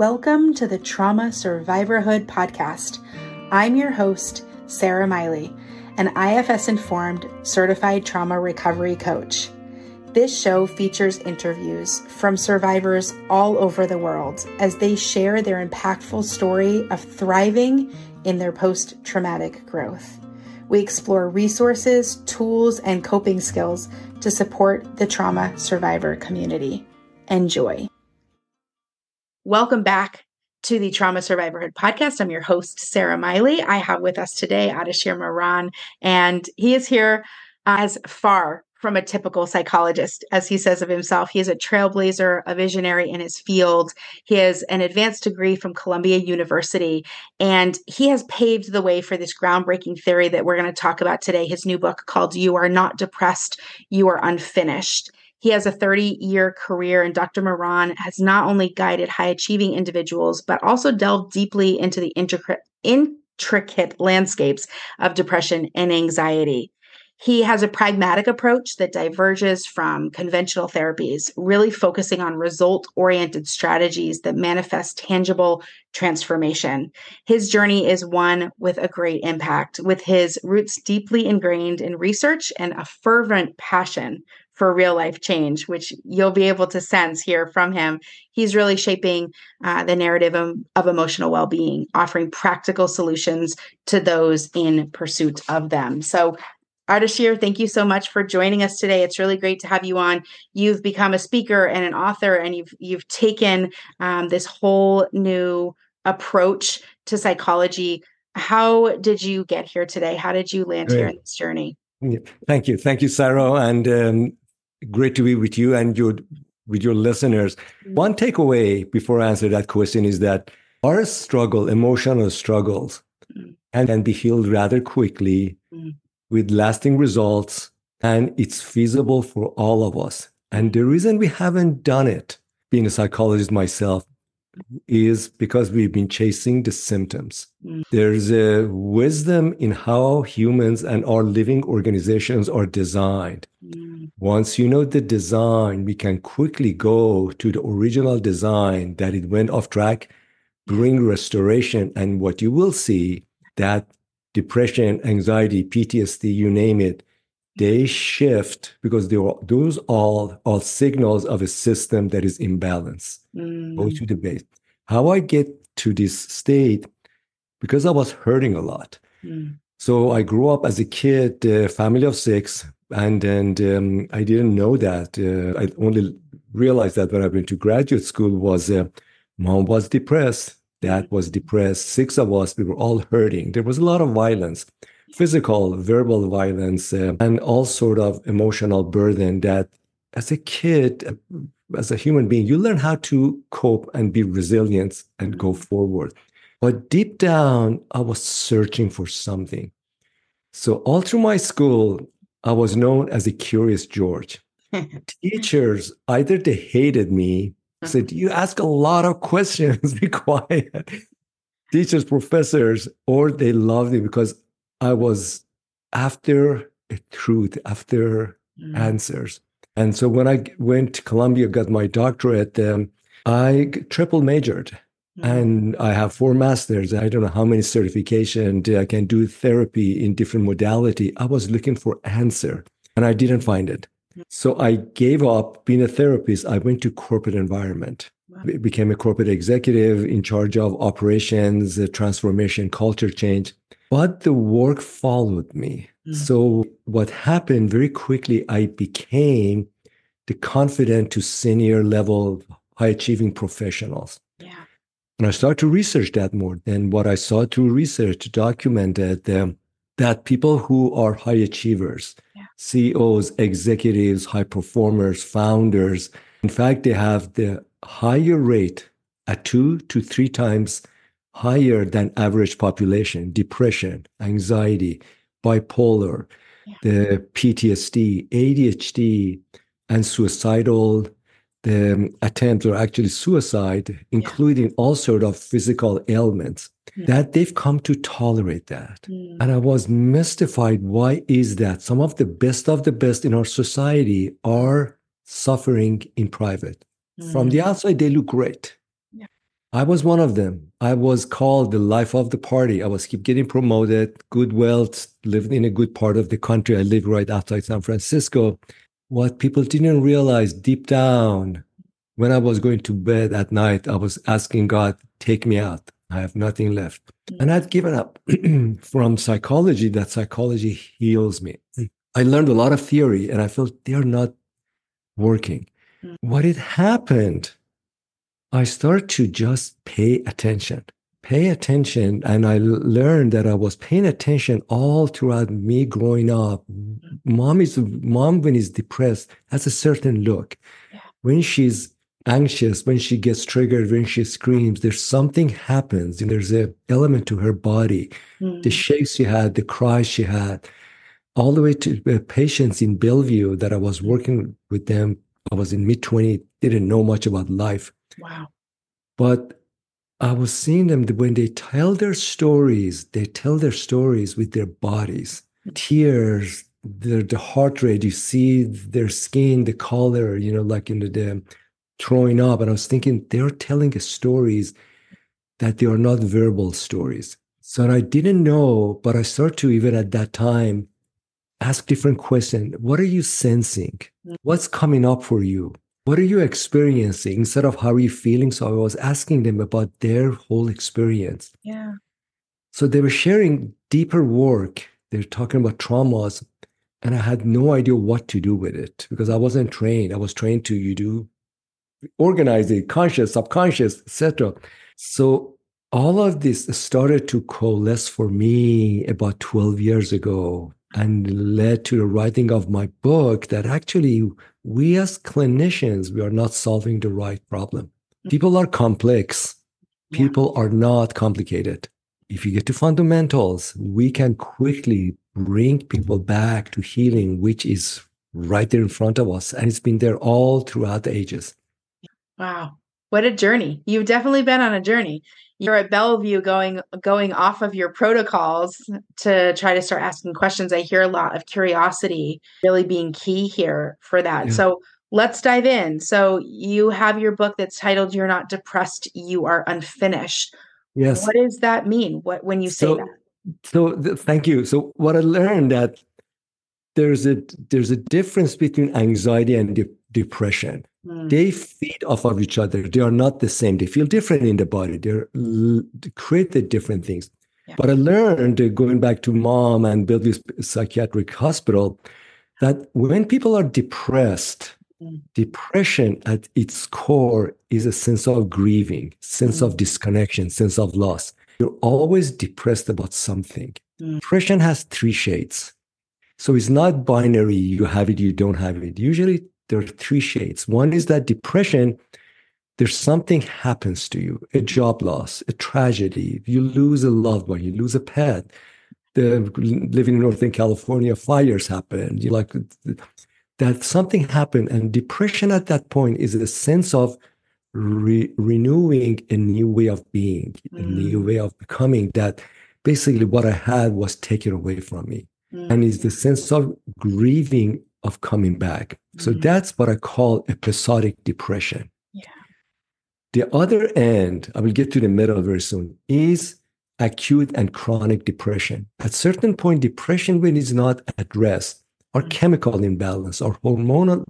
Welcome to the Trauma Survivorhood Podcast. I'm your host, Sarah Miley, an IFS-informed certified trauma recovery coach. This show features interviews from survivors all over the world as they share their impactful story of thriving in their post-traumatic growth. We explore resources, tools, and coping skills to support the trauma survivor community. Enjoy. Welcome back to the Trauma Survivorhood Podcast. I'm your host, Sarah Miley. I have with us today Ardeshir Maran, and he is here as far from a typical psychologist, as he says of himself. He is a trailblazer, a visionary in his field. He has an advanced degree from Columbia University, and he has paved the way for this groundbreaking theory that we're going to talk about today, his new book called You Are Not Depressed, You Are Unfinished. He has a 30-year career, and Dr. Maran has not only guided high-achieving individuals, but also delved deeply into the intricate landscapes of depression and anxiety. He has a pragmatic approach that diverges from conventional therapies, really focusing on result-oriented strategies that manifest tangible transformation. His journey is one with a great impact, with his roots deeply ingrained in research and a fervent passion for real life change, which you'll be able to sense here from him. He's really shaping the narrative of emotional well-being, offering practical solutions to those in pursuit of them. So Ardeshir, thank you so much for joining us today. It's really great to have you on. You've become a speaker and an author, and you've taken this whole new approach to psychology. How did you get here today? How did you land here in this journey? Yeah. Thank you, Sarah, and great to be with you and with your listeners. One takeaway before I answer that question is that our emotional struggles, can be healed rather quickly with lasting results, and it's feasible for all of us. And the reason we haven't done it, being a psychologist myself, is because we've been chasing the symptoms. There's a wisdom in how humans and our living organizations are designed. Once you know the design, we can quickly go to the original design that it went off track, bring restoration, and what you will see that depression, anxiety, PTSD, you name it, they shift because those all signals of a system that is imbalanced. Go to the base. How I get to this state, because I was hurting a lot. So I grew up as a kid, family of 6, and I didn't know that. I only realized that when I went to graduate school was mom was depressed, dad was depressed, 6 of us, we were all hurting. There was a lot of violence. Physical, verbal violence, and all sort of emotional burden that as a kid, as a human being, you learn how to cope and be resilient and go forward. But deep down, I was searching for something. So all through my school, I was known as a curious George. Teachers, either they hated me, said, you ask a lot of questions, be quiet. Teachers, professors, or they loved me because I was after a truth, after answers. And so when I went to Columbia, got my doctorate, I triple majored. And I have 4 masters. I don't know how many certifications. I can do therapy in different modality. I was looking for answer, and I didn't find it. So I gave up being a therapist. I went to corporate environment. Became a corporate executive in charge of operations, transformation, culture change. But the work followed me. So what happened very quickly, I became the confident to senior level high achieving professionals. And I started to research that more. And what I saw through research documented that people who are high achievers, CEOs, executives, high performers, founders, in fact, they have the higher rate at 2 to 3 times higher than average population, depression, anxiety, bipolar, the PTSD, ADHD, and suicidal attempts or actually suicide, including all sort of physical ailments, that they've come to tolerate that. And I was mystified. Why is that? Some of the best in our society are suffering in private. From the outside, they look great. I was one of them. I was called the life of the party. I was keep getting promoted, good wealth, lived in a good part of the country. I lived right outside San Francisco. What people didn't realize deep down, when I was going to bed at night, I was asking God, take me out. I have nothing left. And I'd given up from psychology, that psychology heals me. I learned a lot of theory and I felt they're not working. What had happened, I started to just pay attention. And I learned that I was paying attention all throughout me growing up. Mom, when is depressed, has a certain look. When she's anxious, when she gets triggered, when she screams, there's something happens. There's an element to her body. The shakes she had, the cries she had, all the way to patients in Bellevue that I was working with them. I was in mid-20s, didn't know much about life. Wow. But I was seeing them when they tell their stories with their bodies. Tears, the heart rate, you see their skin, the color, like in the throwing up. And I was thinking, they're telling stories that they are not verbal stories. So I didn't know, but I started to, even at that time, ask different questions. What are you sensing? What's coming up for you? What are you experiencing instead of how are you feeling? So I was asking them about their whole experience. Yeah. So they were sharing deeper work. They're talking about traumas. And I had no idea what to do with it because I wasn't trained. I was trained to organize it, conscious, subconscious, etc. So all of this started to coalesce for me about 12 years ago and led to the writing of my book that actually we as clinicians, we are not solving the right problem. People are complex. People are not complicated. If you get to fundamentals, we can quickly bring people back to healing, which is right there in front of us. And it's been there all throughout the ages. Wow. What a journey. You've definitely been on a journey. You're at Bellevue going off of your protocols to try to start asking questions. I hear a lot of curiosity really being key here for that. Yeah. So let's dive in. So you have your book that's titled You're Not Depressed, You Are Unfinished. Yes. What does that mean? When you say that? Thank you. So what I learned that there's a difference between anxiety and depression. They feed off of each other. They are not the same. They feel different in the body. They create different things. Yeah. But I learned, going back to Mom and Bellevue Psychiatric Hospital, that when people are depressed, depression at its core is a sense of grieving, sense of disconnection, sense of loss. You're always depressed about something. Depression has 3 shades. So it's not binary, you have it, you don't have it. Usually there are 3 shades. One is that depression, there's something happens to you, a job loss, a tragedy. You lose a loved one, you lose a pet. Living in Northern California, fires happen. That something happened. And depression at that point is a sense of renewing a new way of being, a new way of becoming, that basically what I had was taken away from me. And it's the sense of grieving of coming back. So that's what I call episodic depression. Yeah. The other end, I will get to the middle very soon, is acute and chronic depression. At certain point, depression, when it's not addressed, or chemical imbalance or hormonal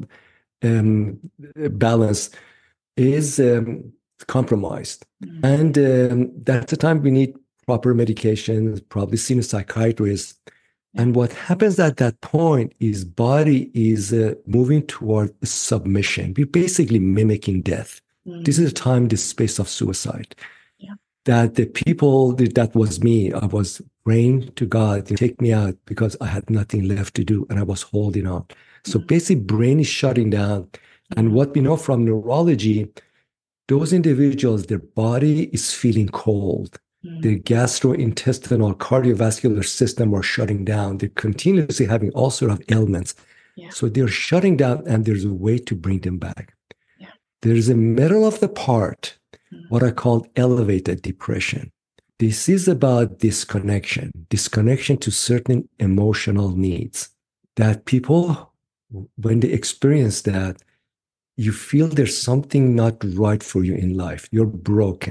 balance is compromised. And that's the time we need proper medication, probably seeing a psychiatrist. And what happens at that point is body is moving toward submission. We're basically mimicking death. This is the time, the space of suicide. Yeah. That the people, that was me. I was praying to God to take me out because I had nothing left to do and I was holding on. So basically brain is shutting down. And what we know from neurology, those individuals, their body is feeling cold. Their gastrointestinal cardiovascular system are shutting down. They're continuously having all sorts of ailments. Yeah. So they're shutting down and there's a way to bring them back. Yeah. There's a middle of the part, what I call elevated depression. This is about disconnection to certain emotional needs that people, when they experience that, you feel there's something not right for you in life. You're broken.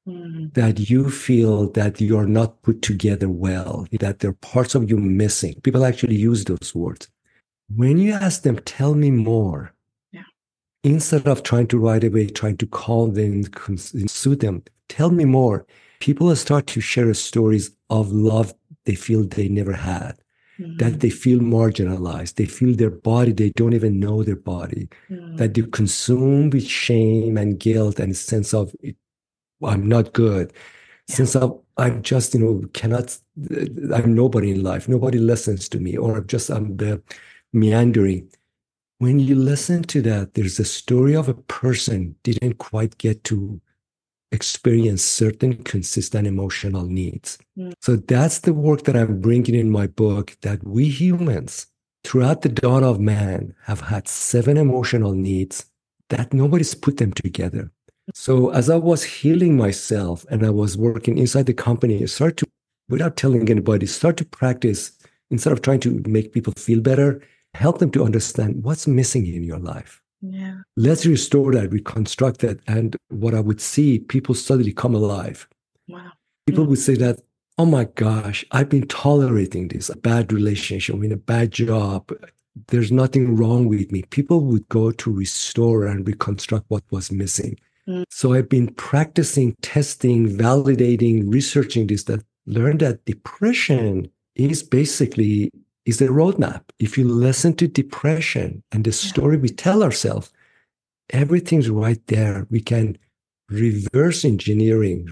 that you feel that you're not put together well, that there are parts of you missing. People actually use those words. When you ask them, tell me more, instead of trying to right away, trying to calm them, soothe them, tell me more. People start to share stories of love they feel they never had, that they feel marginalized. They feel their body, they don't even know their body, that they're consumed with shame and guilt and a sense of, I'm not good. Sense of, I'm just, I'm nobody in life. Nobody listens to me, or I'm meandering. When you listen to that, there's a story of a person didn't quite get to experience certain consistent emotional needs. So that's the work that I'm bringing in my book, that we humans, throughout the dawn of man, have had 7 emotional needs that nobody's put them together. So as I was healing myself and I was working inside the company, I started to, without telling anybody, start to practice, instead of trying to make people feel better, help them to understand what's missing in your life. Yeah. Let's restore that, reconstruct that. And what I would see, people suddenly come alive. Wow. People would say that, oh my gosh, I've been tolerating this, a bad relationship, a bad job. There's nothing wrong with me. People would go to restore and reconstruct what was missing. So I've been practicing, testing, validating, researching this, that learned that depression is basically is a roadmap. If you listen to depression and the story we tell ourselves, everything's right there. We can reverse engineering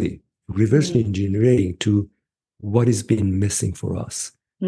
to what is being missing for us.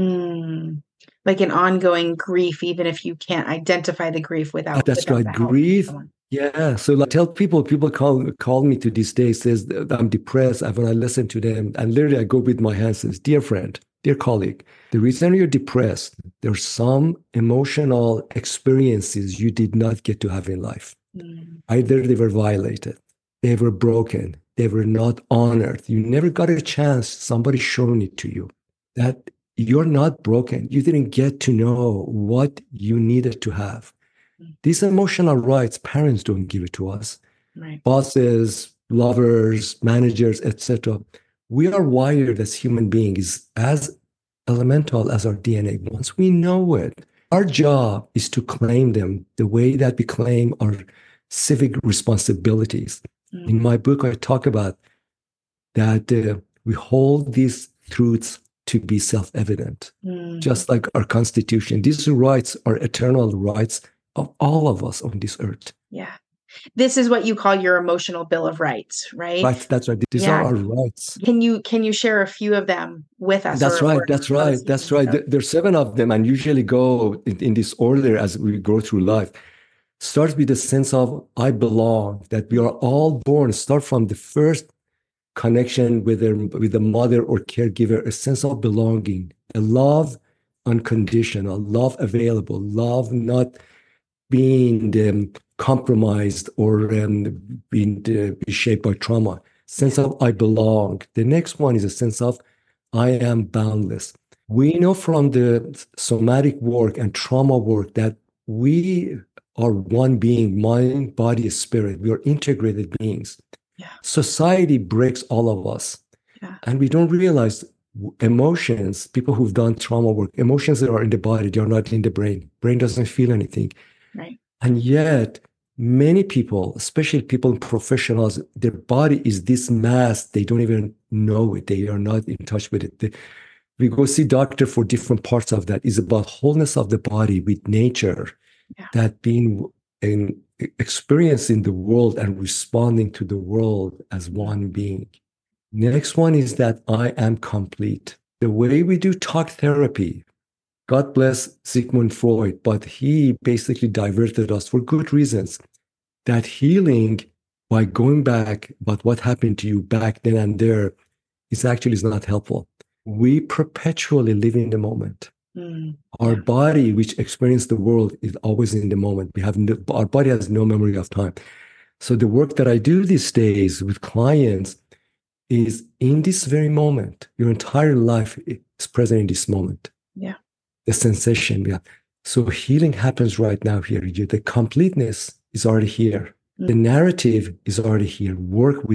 Like an ongoing grief, even if you can't identify the grief without. That's right. Grief. Yeah. So like, tell people call me to this day, says that I'm depressed. When I listen to them, and literally I go with my hands, says, dear friend, dear colleague, the reason you're depressed, there's some emotional experiences you did not get to have in life. Either they were violated, they were broken, they were not honored. You never got a chance, somebody showing it to you, that you're not broken. You didn't get to know what you needed to have. These emotional rights, parents don't give it to us. Right. Bosses, lovers, managers, etc. We are wired as human beings, as elemental as our DNA. Once we know it, our job is to claim them the way that we claim our civic responsibilities. In my book, I talk about that we hold these truths to be self-evident, just like our Constitution. These rights are eternal rights of all of us on this earth. Yeah. This is what you call your emotional bill of rights, right? Right. That's right. These are our rights. Can you share a few of them with us? That's right. There's 7 of them, and usually go in this order as we go through life. Starts with the sense of I belong, that we are all born, start from the first connection with the mother or caregiver, a sense of belonging, a love unconditional, love available, love not being compromised or being shaped by trauma. Sense of I belong. The next one is a sense of I am boundless. We know from the somatic work and trauma work that we are one being, mind, body, spirit. We are integrated beings. Yeah. Society breaks all of us. Yeah. And we don't realize emotions, people who've done trauma work, emotions that are in the body, they are not in the brain. Brain doesn't feel anything. Right. And yet, many people, especially people, professionals, their body is this mass. They don't even know it. They are not in touch with it. We go see doctor for different parts of that. It's about wholeness of the body with nature, that being in experiencing the world and responding to the world as one being. Next one is that I am complete. The way we do talk therapy, God bless Sigmund Freud, but he basically diverted us for good reasons. That healing by going back about what happened to you back then and there is not helpful. We perpetually live in the moment. Our body, which experiences the world, is always in the moment. Our body has no memory of time. So the work that I do these days with clients is in this very moment. Your entire life is present in this moment. Yeah. The sensation. Yeah. So healing happens right now here. The completeness is already here. The narrative is already here. Work with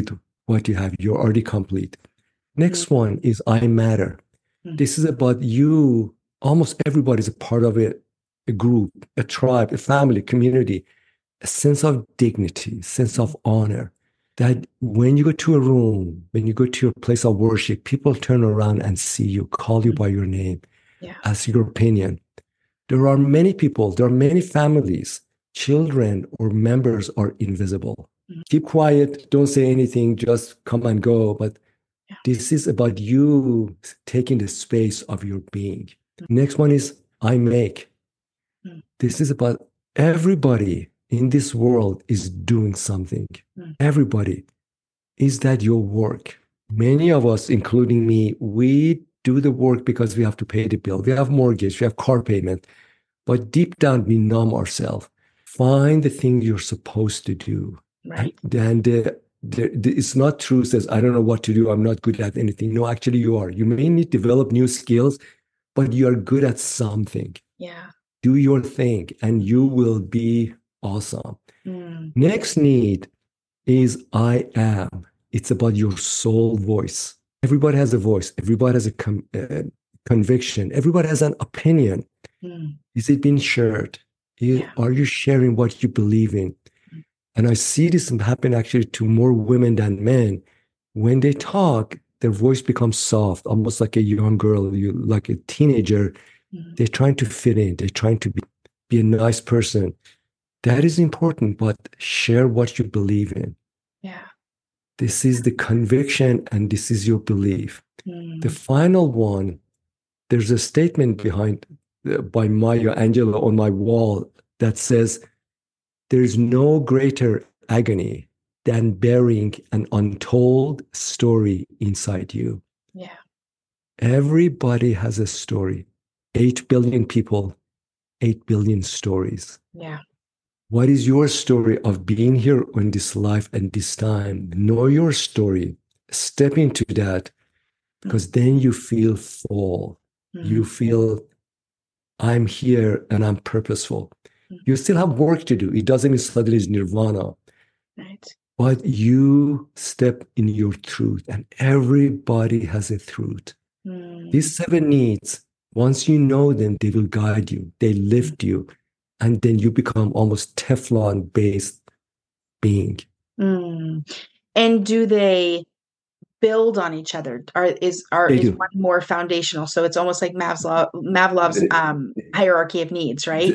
what you have. You're already complete. Next one is I matter. This is about you. Almost everybody is a part of a group, a tribe, a family, community, a sense of dignity, sense of honor. That when you go to a room, when you go to your place of worship, people turn around and see you, call you by your name, ask your opinion. There are many people, there are many families, children or members are invisible. Keep quiet, don't say anything, just come and go. But this is about you taking the space of your being. Next one is I make. This is about everybody in this world is doing something. Everybody. Is that your work? Many of us, including me, we do the work because we have to pay the bill. We have mortgage, we have car payment. But deep down, we numb ourselves. Find the thing you're supposed to do. Right. And it's not true, says, I don't know what to do. I'm not good at anything. No, actually, you are. You may need to develop new skills, but you are good at something. Yeah. Do your thing, and you will be awesome. Next need is I am. It's about your soul voice. Everybody has a voice. Everybody has a conviction. Everybody has an opinion. Is it being shared? Are you sharing what you believe in? And I see this happen actually to more women than men. When they talk, their voice becomes soft, almost like a young girl, like a teenager. They're trying to fit in. They're trying to be a nice person. That is important, but share what you believe in. Yeah. This is the conviction and this is your belief. The final one, there's a statement behind by Maya Angelou on my wall that says, there's no greater agony than bearing an untold story inside you. Yeah. Everybody has a story. 8 billion people, 8 billion stories. Yeah. What is your story of being here in this life and this time? Know your story. Step into that, because then you feel full. You feel, I'm here and I'm purposeful. You still have work to do. It doesn't mean suddenly it's nirvana. Right. But you step in your truth, and everybody has a truth. These 7 needs, once you know them, they will guide you. They lift you. And then you become almost Teflon-based being. And do they build on each other? Is one more foundational? So it's almost like Maslow's hierarchy of needs, right?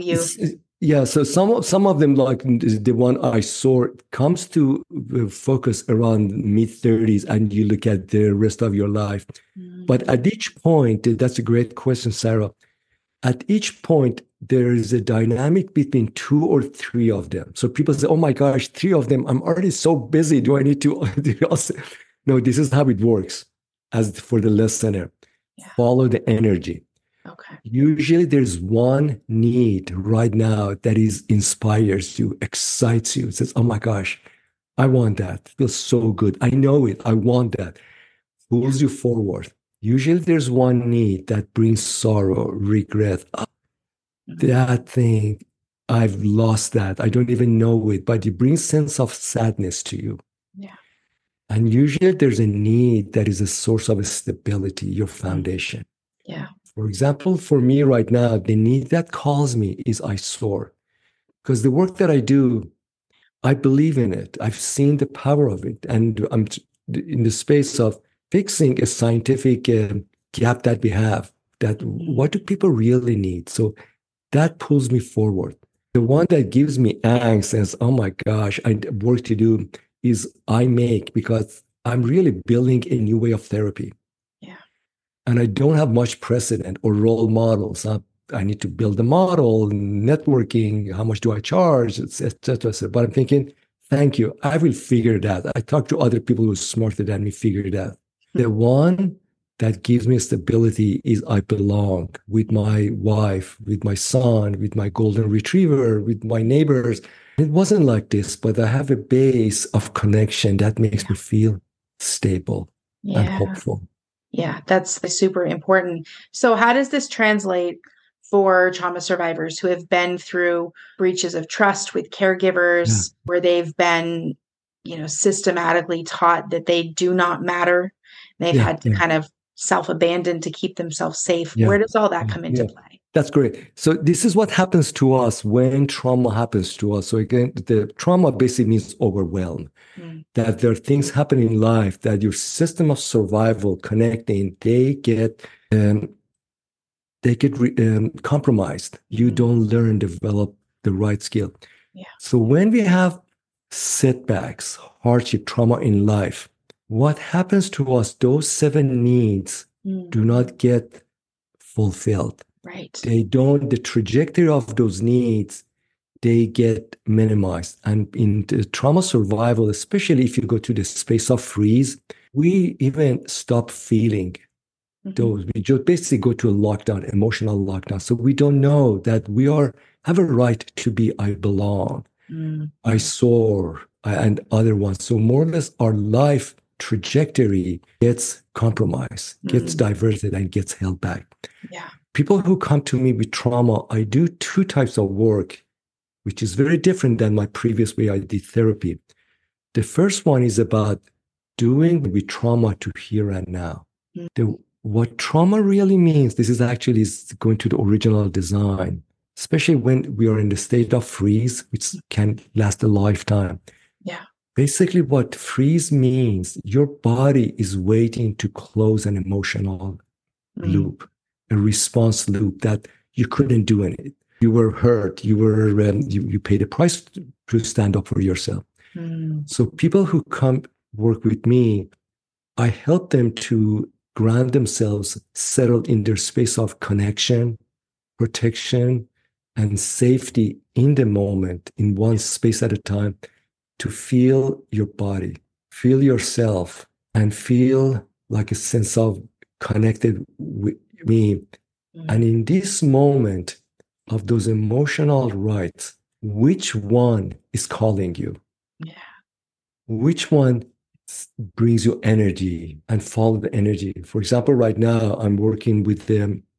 So some of them, like the one I saw, comes to focus around mid-30s, and you look at the rest of your life. But at each point, that's a great question, Sarah. At each point, there is a dynamic between 2 or 3 of them. So people say, oh my gosh, 3 of them, I'm already so busy. Do I need to do also? No, this is how it works. As for the listener, follow the energy. Okay. Usually there's one need right now that inspires you, excites you. It says, oh my gosh, I want that. It feels so good. I know it. I want that. Pulls you forward. Usually there's one need that brings sorrow, regret. That thing, I've lost that. I don't even know it, but it brings sense of sadness to you. Yeah. And usually there's a need that is a source of stability, your foundation. Yeah. For example, for me right now, the need that calls me is I soar. Because the work that I do, I believe in it. I've seen the power of it. And I'm in the space of fixing a scientific gap that we have, that what do people really need? So that pulls me forward. The one that gives me angst and says, oh my gosh, I have work to do, is I make, because I'm really building a new way of therapy. Yeah. And I don't have much precedent or role models. I need to build a model, networking, how much do I charge, et cetera. But I'm thinking, thank you, I will figure that. I talk to other people who are smarter than me, figure it out. The one that gives me stability is I belong with my wife, with my son, with my golden retriever, with my neighbors. It wasn't like this, but I have a base of connection that makes me feel stable and hopeful. Yeah, that's super important. So how does this translate for trauma survivors who have been through breaches of trust with caregivers, where they've been systematically taught that they do not matter. They've had to kind of self-abandon to keep themselves safe. Where does all that come into play? That's great. So this is what happens to us when trauma happens to us. So again, the trauma basically means overwhelm. That there are things happening in life that your system of survival connecting, they get compromised. You don't learn, develop the right skill. So when we have setbacks, hardship, trauma in life, what happens to us, those 7 needs do not get fulfilled. Right. The trajectory of those needs, they get minimized. And in the trauma survival, especially if you go to the space of freeze, we even stop feeling those. We just basically go to a lockdown, emotional lockdown. So we don't know that we have a right to be I belong, I soar, and other ones. So more or less our life trajectory gets compromised, gets diverted, and gets held back. Yeah. People who come to me with trauma, I do 2 types of work, which is very different than my previous way I did therapy. The first one is about doing with trauma to here and now. What trauma really means, this is actually going to the original design, especially when we are in the state of freeze, which can last a lifetime. Yeah. Basically, what freeze means, your body is waiting to close an emotional loop, a response loop that you couldn't do anything. You were hurt. You paid a price to stand up for yourself. So people who come work with me, I help them to ground themselves, settle in their space of connection, protection, and safety in the moment, in one space at a time, to feel your body, feel yourself, and feel like a sense of connected with me. And in this moment of those emotional rights, which one is calling you? Yeah. Which one brings you energy, and follow the energy? For example, right now I'm working with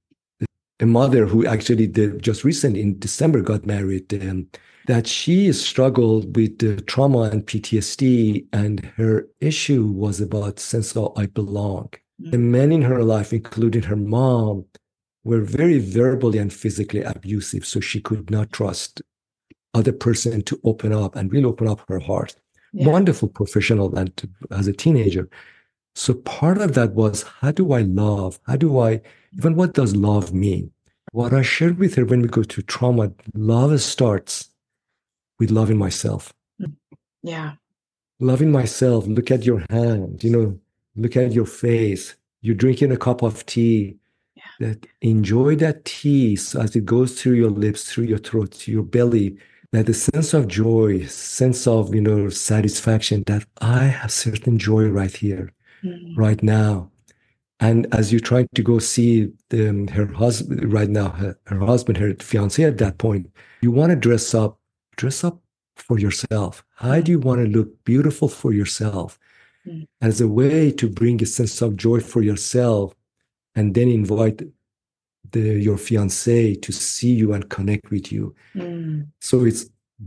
a mother who actually just recently in December got married, that she struggled with trauma and PTSD, and her issue was about sense of I belong. The men in her life, including her mom, were very verbally and physically abusive, so she could not trust other person to open up and really open up her heart. Yeah. Wonderful professional and as a teenager. So part of that was, how do I love? Even what does love mean? What I shared with her when we go through trauma, love starts with loving myself. Yeah. Loving myself. Look at your hand, look at your face. You're drinking a cup of tea. Yeah. Enjoy that tea as it goes through your lips, through your throat, to your belly. That the sense of joy, sense of, satisfaction, that I have certain joy right here, right now. And as you try to go see her husband right now, her husband, her fiancé at that point, you want to dress up for yourself. How do you want to look beautiful for yourself? As a way to bring a sense of joy for yourself, and then invite your fiancé to see you and connect with you. So it's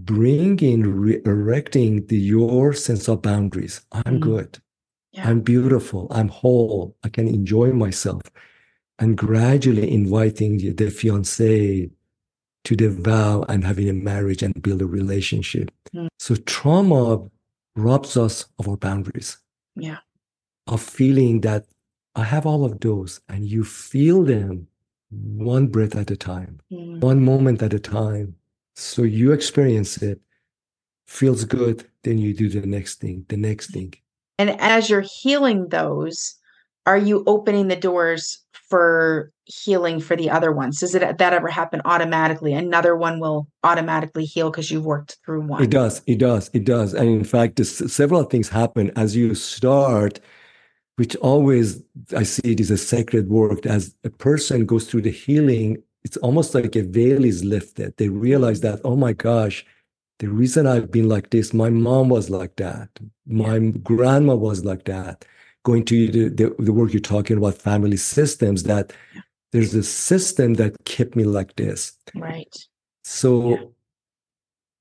erecting your sense of boundaries. I'm good. Yeah. I'm beautiful. I'm whole. I can enjoy myself. And gradually inviting the fiancé to the vow and having a marriage and build a relationship. So trauma robs us of our boundaries. Yeah. Of feeling that I have all of those, and you feel them one breath at a time, one moment at a time. So you experience it, feels good, then you do the next thing. And as you're healing those, are you opening the doors for healing for the other ones? Does that ever happen automatically? Another one will automatically heal because you've worked through one. It does. And in fact, several things happen as you start, which always I see it as a sacred work. As a person goes through the healing, it's almost like a veil is lifted. They realize that, oh my gosh, the reason I've been like this, my mom was like that. My grandma was like that. Going to the work you're talking about, family systems, that there's a system that kept me like this. Right. So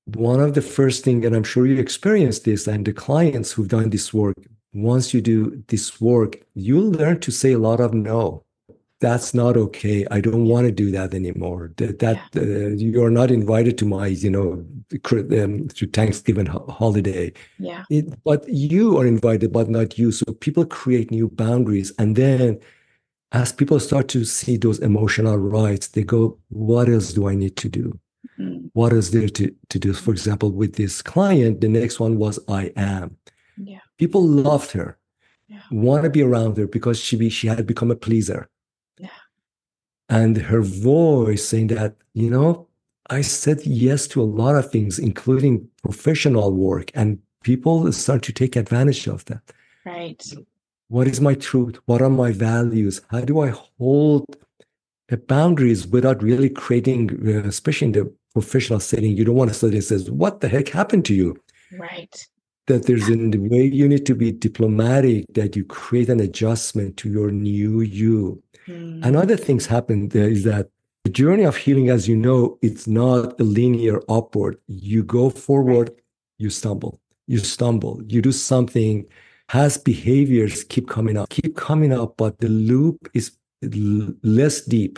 one of the first thing, and I'm sure you experienced this, and the clients who've done this work, once you do this work, you'll learn to say a lot of no. That's not okay. I don't want to do that anymore. You're not invited to my, to Thanksgiving holiday. Yeah. But you are invited, but not you. So people create new boundaries. And then as people start to see those emotional rights, they go, what else do I need to do? What is there to do? For example, with this client, the next one was I am. Yeah. People loved her, want to be around her because she had become a pleaser. Yeah. And her voice saying that, I said yes to a lot of things, including professional work, and people start to take advantage of that. Right. What is my truth? What are my values? How do I hold the boundaries without really creating, especially in the professional setting, you don't want to study and says, what the heck happened to you? Right. That there's a way you need to be diplomatic, that you create an adjustment to your new you. And other things happen there is that the journey of healing, as you know, it's not a linear upward. You go forward, you stumble, you do something, has behaviors keep coming up, but the loop is less deep,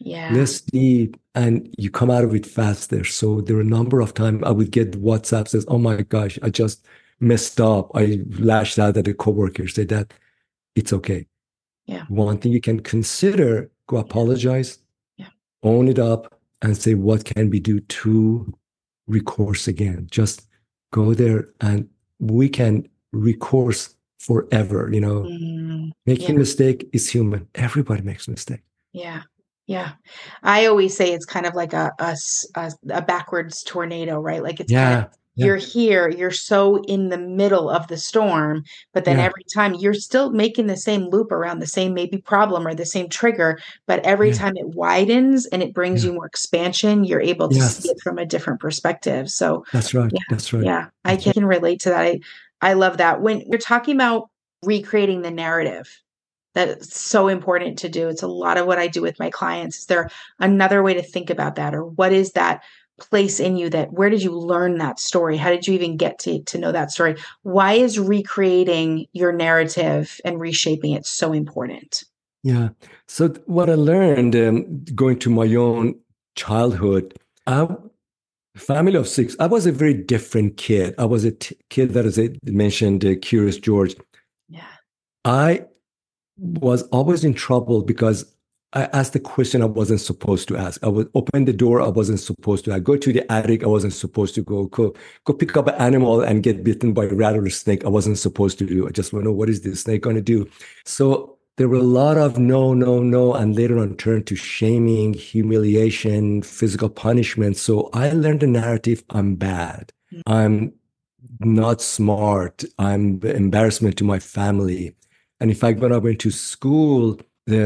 and you come out of it faster. So there are a number of times I would get WhatsApp says, oh my gosh, I just messed up. I lashed out at a coworker, say that it's okay. Yeah. One thing you can consider, go apologize, own it up, and say, what can we do to recourse again? Just go there, and we can recourse forever. Making a mistake is human. Everybody makes a mistake. Yeah. Yeah. I always say it's kind of like a backwards tornado, right? Like it's kind of, you're here, you're so in the middle of the storm, but then every time you're still making the same loop around the same maybe problem or the same trigger, but every time it widens and it brings you more expansion, you're able to see it from a different perspective. So that's right. That's right. Yeah. I can relate to that. I love that. When you're talking about recreating the narrative, that's so important to do. It's a lot of what I do with my clients. Is there another way to think about that? Or what is that place in you where did you learn that story? How did you even get to know that story? Why is recreating your narrative and reshaping it so important? Yeah. So what I learned going to my own childhood, family of 6, I was a very different kid. I was a kid that, as I mentioned, Curious George. Yeah. I was always in trouble because I asked a question I wasn't supposed to ask. I would open the door I wasn't supposed to. I go to the attic I wasn't supposed to go pick up an animal and get bitten by a rattlesnake I wasn't supposed to do. I just want to know, what is this snake going to do? So there were a lot of no, and later on turned to shaming, humiliation, physical punishment. So I learned the narrative, I'm bad. I'm not smart. I'm the embarrassment to my family. And in fact, when I went to school,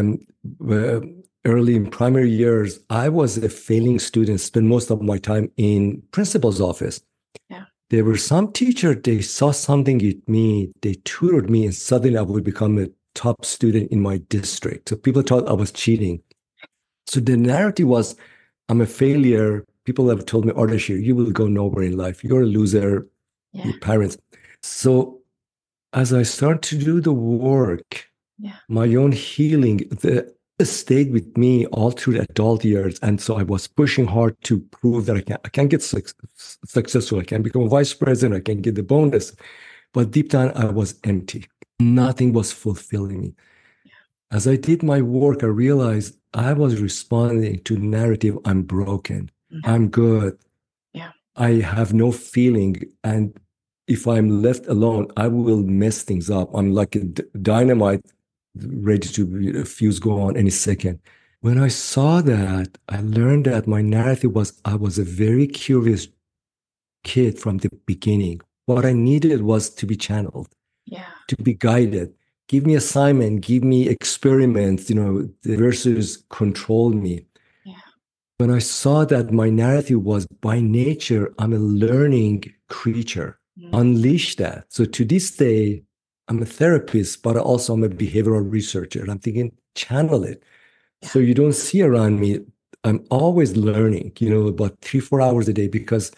early in primary years, I was a failing student, spent most of my time in principal's office. Yeah. There were some teachers, they saw something in me, they tutored me, and suddenly I would become a top student in my district. So people thought I was cheating. So the narrative was, I'm a failure. People have told me, Ardashir, you will go nowhere in life. You're a loser. Your parents. So as I start to do the work, my own healing, stayed with me all through the adult years. And so I was pushing hard to prove that I can get successful. I can become a vice president. I can get the bonus. But deep down, I was empty. Nothing was fulfilling me. As I did my work, I realized I was responding to narrative, I'm broken. I'm good. I have no feeling. And if I'm left alone, I will mess things up. I'm like a dynamite ready to fuse go on any second. When I saw that, I learned that my narrative was, I was a very curious kid from the beginning. What I needed was to be channeled, to be guided. Give me assignment, give me experiments, versus control me. When I saw that my narrative was, by nature, I'm a learning creature, unleash that. So to this day, I'm a therapist, but also I'm a behavioral researcher. And I'm thinking, channel it. So you don't see around me, I'm always learning, about 3-4 hours a day, because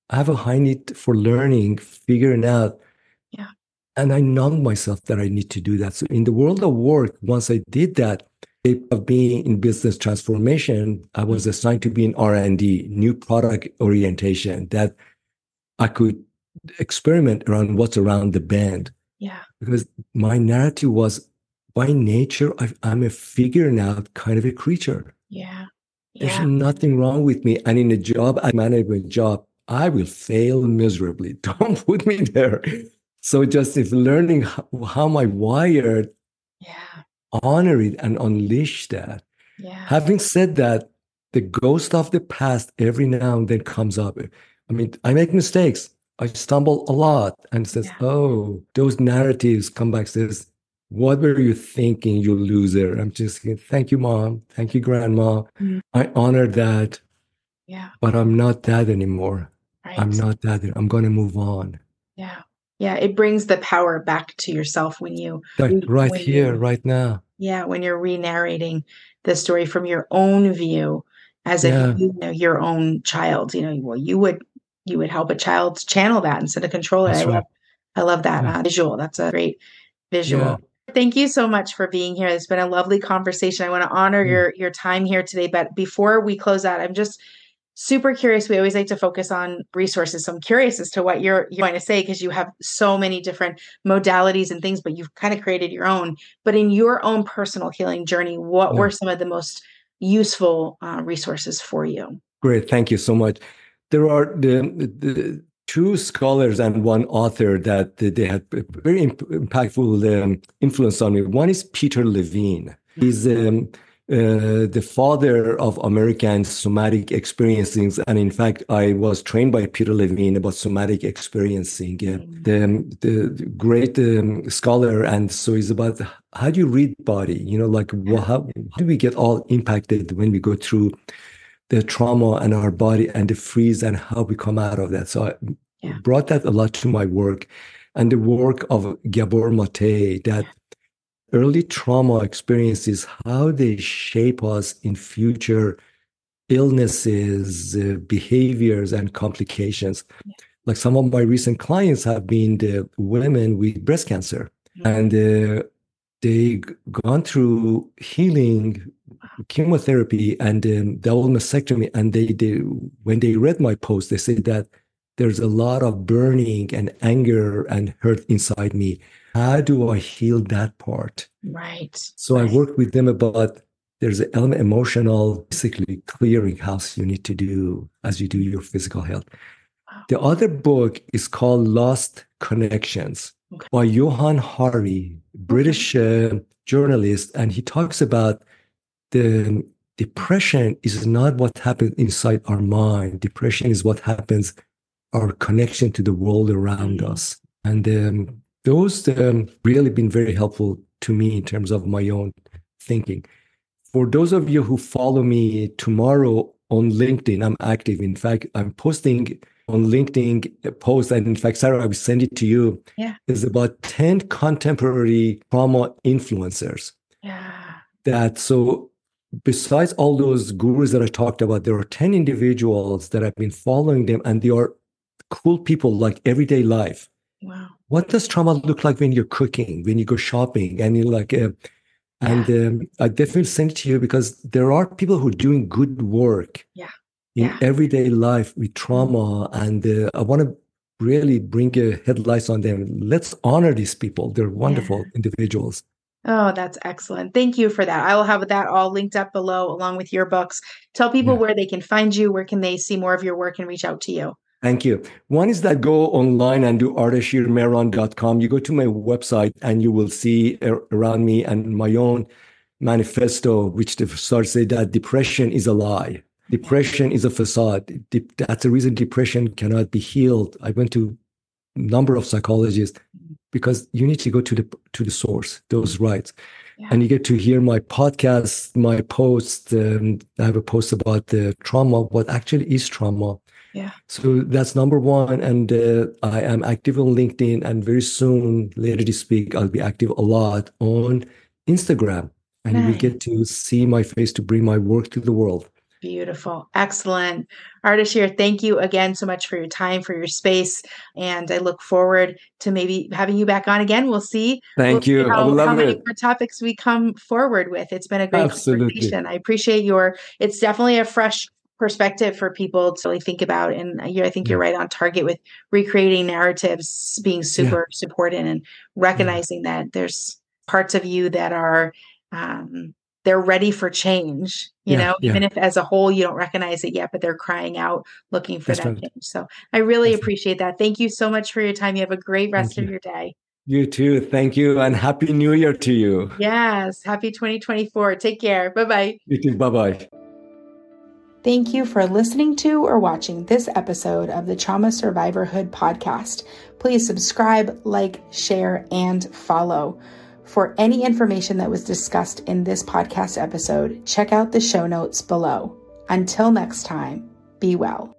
I have a high need for learning, figuring out. Yeah. And I numbed myself that I need to do that. So in the world of work, once I did that, of being in business transformation, I was assigned to be in R&D, new product orientation, that I could experiment around what's around the bend. Yeah. Because my narrative was, by nature, I'm a figuring out kind of a creature. Yeah. There's Yeah. nothing wrong with me. And in a job, a management job, I will fail miserably. Don't put me there. So just if learning how am I wired, Yeah. honor it and unleash that. Yeah. Having said that, the ghost of the past every now and then comes up. I mean, I make mistakes. I stumble a lot and says, Yeah. oh, those narratives come back, says, what were you thinking, you loser? I'm just saying, thank you, mom. Thank you, grandma. Mm. I honor that, Yeah. but I'm not that anymore. I'm Right. not that. I'm going to move on. Yeah. Yeah. It brings the power back to yourself when you, Right when here, you, right now. yeah, when you're re-narrating the story from your own view, as if Yeah, you know your own child. Well, you would help a child channel that instead of control it. that's right. I love that Yeah. visual. That's a great Yeah. visual. Thank you so much for being here. It's been a lovely conversation. I want to honor Yeah. your time here today. But before we close out, I'm just super curious. We always like to focus on resources. So I'm curious as to what you're going to say, because you have so many different modalities and things, but you've kind of created your own. But in your own personal healing journey, what Yeah. were some of the most useful resources for you? Great. Thank you so much. There are the two scholars and one author that they had very impactful influence on me. One is Peter Levine. He's the father of American somatic experiencing. And in fact, I was trained by Peter Levine about somatic experiencing. The great scholar. And so he's about how do you read body? Like how do we get all impacted when we go through the trauma and our body and the freeze and how we come out of that. So I brought that a lot to my work and the work of Gabor Mate, that early trauma experiences, how they shape us in future illnesses, behaviors, and complications. Like some of my recent clients have been the women with breast cancer, and they gone through healing, chemotherapy, and double mastectomy. And they when they read my post, they said that there's a lot of burning and anger and hurt inside me. How do I heal that part? Right. So I worked with them about there's an element emotional, basically clearinghouse you need to do as you do your physical health. Wow. The other book is called Lost Connections by Johan Hari, British journalist, and he talks about the depression is not what happens inside our mind. Depression is what happens, our connection to the world around us. And those really been very helpful to me in terms of my own thinking. For those of you who follow me tomorrow on LinkedIn, I'm active. In fact, I'm posting on LinkedIn a post, and in fact, Sarah, I will send it to you. Yeah. It's about 10 contemporary trauma influencers. Yeah. So besides all those gurus that I talked about, there are 10 individuals that I've been following them, and they are cool people, like everyday life. Wow. What does trauma look like when you're cooking, when you go shopping, and you're like, I definitely send it to you because there are people who are doing good work in everyday life with trauma, and I want to really bring headlights on them. Let's honor these people. They're wonderful individuals. Oh, that's excellent. Thank you for that. I will have that all linked up below along with your books. Tell people where they can find you, where can they see more of your work and reach out to you. Thank you. One is that go online and do ardashirmehran.com. You go to my website and you will see around me and my own manifesto, which starts to say that depression is a lie. Depression is a facade. That's the reason depression cannot be healed. I went to a number of psychologists because you need to go to the source, those rights. And you get to hear my podcast, my posts. I have a post about the trauma, what actually is trauma. Yeah. So that's number one. And I am active on LinkedIn. And very soon, later this week, I'll be active a lot on Instagram. And you will get to see my face to bring my work to the world. Beautiful. Excellent. Ardashir, thank you again so much for your time, for your space. And I look forward to maybe having you back on again. We'll see. Thank you. I would How love many it. more topics we come forward with. It's been a great Absolutely. conversation. I appreciate it's definitely a fresh perspective for people to really think about. And I think you're right on target with recreating narratives being super important and recognizing that there's parts of you that are, they're ready for change, even if as a whole you don't recognize it yet, but they're crying out, looking for that change. So I really appreciate that. Thank you so much for your time. You have a great rest of your day. You too. Thank you. And Happy New Year to you. Yes. Happy 2024. Take care. Bye-bye. You too. Bye-bye. Thank you for listening to or watching this episode of the Trauma Survivorhood podcast. Please subscribe, like, share, and follow. For any information that was discussed in this podcast episode, check out the show notes below. Until next time, be well.